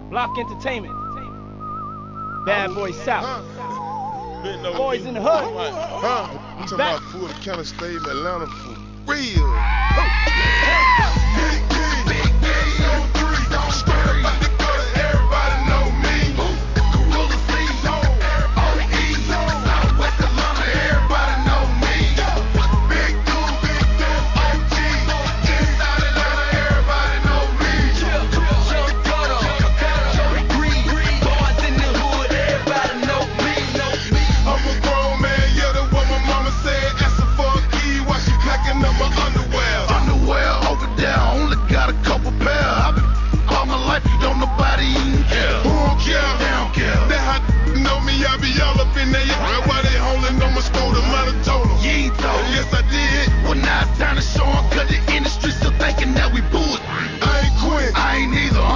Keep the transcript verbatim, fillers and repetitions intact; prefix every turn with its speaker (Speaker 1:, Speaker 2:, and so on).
Speaker 1: Block Entertainment. Bad Boy South.
Speaker 2: Huh?
Speaker 1: Boys in the hood.
Speaker 2: Huh? I'm talking about full the county state in Atlanta for real.